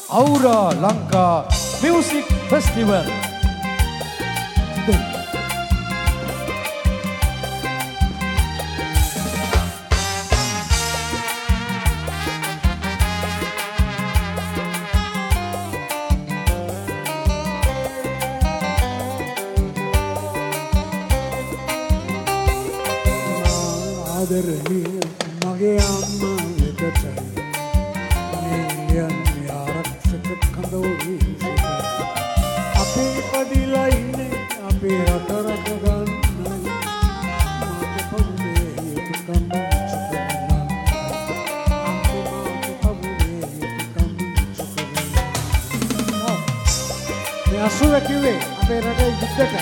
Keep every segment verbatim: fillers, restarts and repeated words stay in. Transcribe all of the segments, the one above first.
Aura Lanka Music Festival. ආදරණීය මගේ අම්මා වෙතටයි මේ යන්නේ ආරක්ෂක කඳවුරේ අපේ පදිලා ඉන්නේ අපේ රට රට ගන්නයි මාගේ පවුලේ යුතුකම් චුකරනවා මාගේ පවුලේ යුතුකම් චුකරනවා මේ අසුර කිව්වේ අපේ රටේ යුද්ධකයි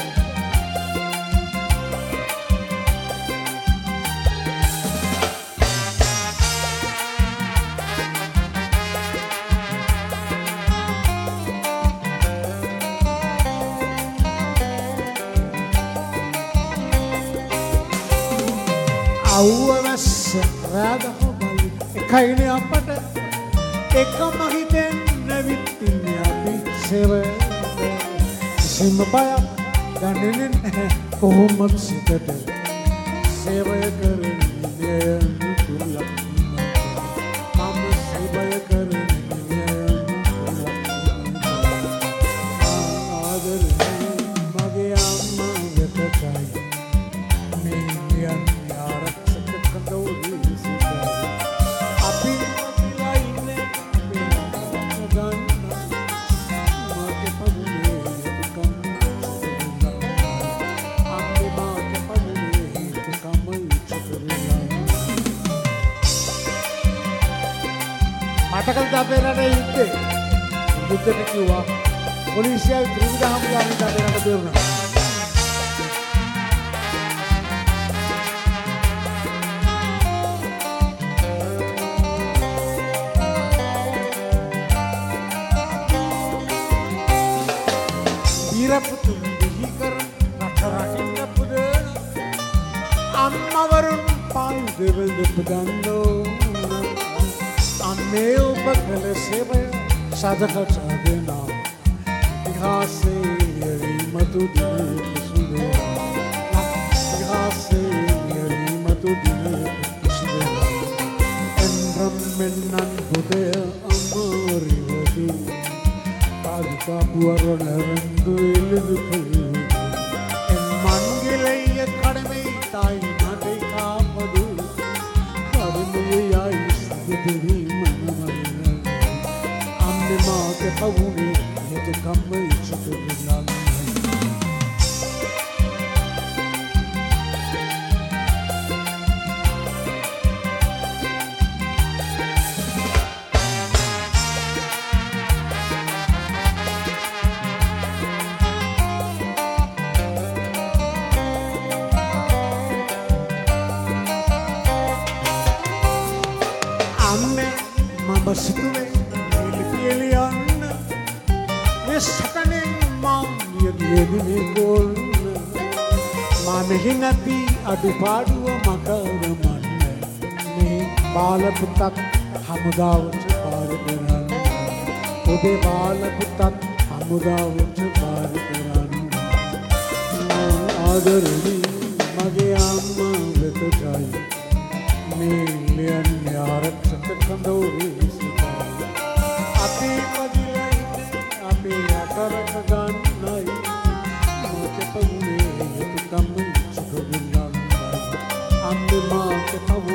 අවවස් රාගහොබලි එකයිනේ අපට එකම හිතෙන් නැවිත් ඉන්නේ අපි සේවය කිසිම බයක් ගන්නේ නැහැ කොහොමද සිතට සේවය කරන්නේ නුතුලක් මම සේවය කරන්නේ ආදරේ මගේ අම්මා වෙතටයි මේ මතකද අපේ රටේ යුද්ධේ යුද්ධෙට කිව්වා පොලිසියයි ත්‍රිවිධ හමුදාවෙන් අපේ රට බේරුණා ඊරපුතු දිහි කර රට රකින්න පුදන අම්මවරුන් පායු දෙවල් දෙපදන්නෝ අම්මේ ඔබ කළ සේවය සාධකට දෙනා ඉතිහාසයේ යරිමතු දින කුසුදේ ඉතිහාසයේ යරිමතු දින කුසුදේ එන්රම් මෙන්නන් බුදේ අමරිවදු පාදුකා පුවරණරන්දු ඉලදුකු එන් මන්ගිලෙය කඩමේ තායි නඩේ කාපදු කඩමේ යයි සිදුරි මාගේ පවුලේ යුතුකම් චුකරනවා අම්මේ මම සිතුවේ එලියන්න මේ සටනෙන් මා නියදිනේ ගෝල් මා මෙහි නැති අඩුපාඩුව මකරමන්න මේ බාල පුතක් හමුදාවට පාර කරන්න ඔබේ බාල පුතක් හමුදාවට පාර කරන්න ආදරණී මගේ අම්මා වෙතටයි මේ ලියන්නේ ආරක්ෂක කඳවුරේ අපේ පදිලා ඉන්නේ අපේ අතරට ගන්නයි මාගේ පවුලේ යුතුකම් චුකරනවා අම්මේ මාගේ පවුලේ